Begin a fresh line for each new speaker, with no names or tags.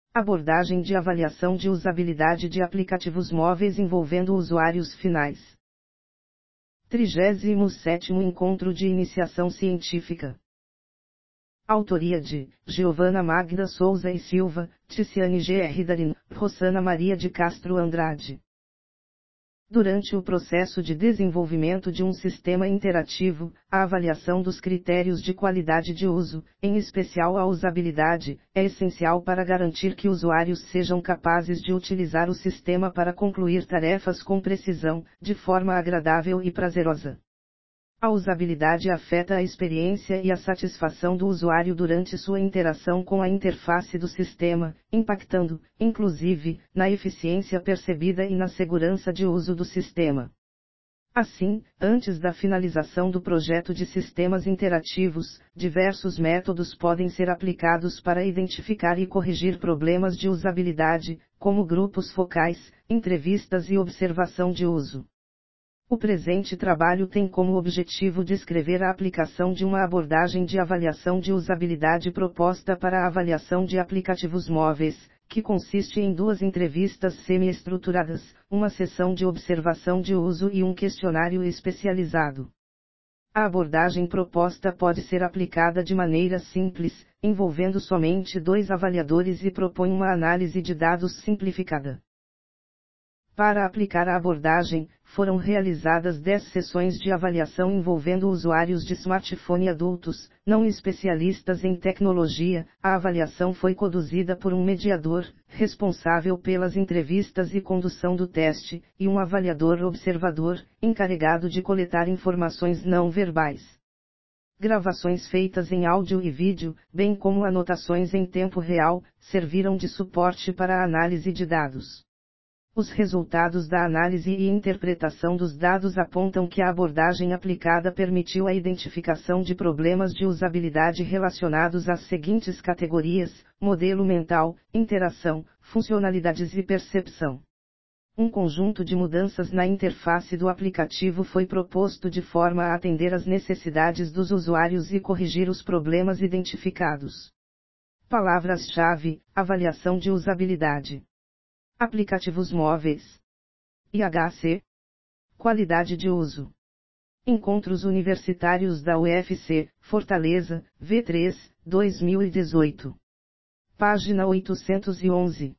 Abordagem de avaliação de usabilidade de aplicativos móveis envolvendo usuários finais. 37º Encontro de Iniciação Científica. Autoria de Giovana Magda Souza e Silva, Ticiane Gr. Darin, Rossana Maria de Castro Andrade. Durante o processo de desenvolvimento de um sistema interativo, a avaliação dos critérios de qualidade de uso, em especial a usabilidade, é essencial para garantir que usuários sejam capazes de utilizar o sistema para concluir tarefas com precisão, de forma agradável e prazerosa. A usabilidade afeta a experiência e a satisfação do usuário durante sua interação com a interface do sistema, impactando, inclusive, na eficiência percebida e na segurança de uso do sistema. Assim, antes da finalização do projeto de sistemas interativos, diversos métodos podem ser aplicados para identificar e corrigir problemas de usabilidade, como grupos focais, entrevistas e observação de uso. O presente trabalho tem como objetivo descrever a aplicação de uma abordagem de avaliação de usabilidade proposta para a avaliação de aplicativos móveis, que consiste em 2 entrevistas semi-estruturadas, uma sessão de observação de uso e um questionário especializado. A abordagem proposta pode ser aplicada de maneira simples, envolvendo somente 2 avaliadores e propõe uma análise de dados simplificada. Para aplicar a abordagem, foram realizadas 10 sessões de avaliação envolvendo usuários de smartphone adultos, não especialistas em tecnologia. A avaliação foi conduzida por um mediador, responsável pelas entrevistas e condução do teste, e um avaliador observador, encarregado de coletar informações não verbais. Gravações feitas em áudio e vídeo, bem como anotações em tempo real, serviram de suporte para a análise de dados. Os resultados da análise e interpretação dos dados apontam que a abordagem aplicada permitiu a identificação de problemas de usabilidade relacionados às seguintes categorias: modelo mental, interação, funcionalidades e percepção. Um conjunto de mudanças na interface do aplicativo foi proposto de forma a atender às necessidades dos usuários e corrigir os problemas identificados. Palavras-chave: avaliação de usabilidade. Aplicativos móveis. IHC. Qualidade de uso. Encontros Universitários da UFC, Fortaleza, V3, 2018. Página 811.